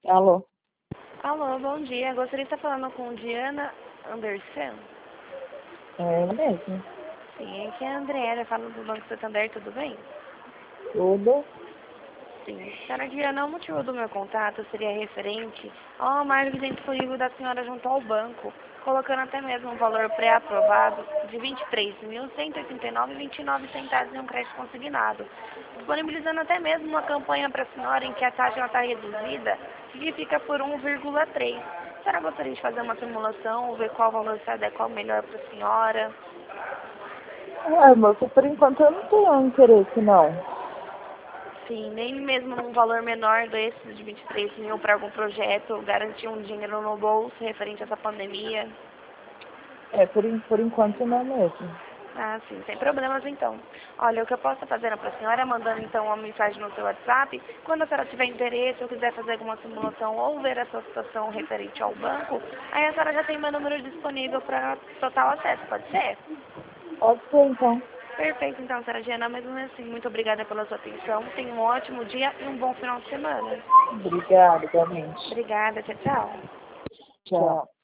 Alô? Alô, bom dia. Gostaria de estar falando com Diana Anderson. É ela mesmo. Sim, aqui é a Andréia, falo do Banco Santander, tudo bem? Tudo? Sim. Senhora Diana, o motivo do meu contato seria referente ao margem disponível da senhora junto ao banco, colocando até mesmo um valor pré-aprovado de R$ 23.189,29 em um crédito consignado, disponibilizando até mesmo uma campanha para a senhora em que a taxa está reduzida e que fica por 1,3. A senhora gostaria de fazer uma simulação, ver qual valor se adequa melhor para a senhora? Moça, por enquanto eu não tenho interesse, não. Sim, nem mesmo num valor menor desses de 23 mil para algum projeto, garantir um dinheiro no bolso referente a essa pandemia. Por enquanto não mesmo. Ah, sim, sem problemas então. Olha, o que eu posso fazer para a senhora é mandando então uma mensagem no seu WhatsApp. Quando a senhora tiver interesse ou quiser fazer alguma simulação ou ver a sua situação referente ao banco, aí a senhora já tem meu número disponível para total acesso, pode ser? Pode ser, então. Perfeito, então, senhora Diana, mesmo assim, muito obrigada pela sua atenção. Tenha um ótimo dia e um bom final de semana. Obrigada, igualmente. Obrigada, tchau, tchau. Tchau.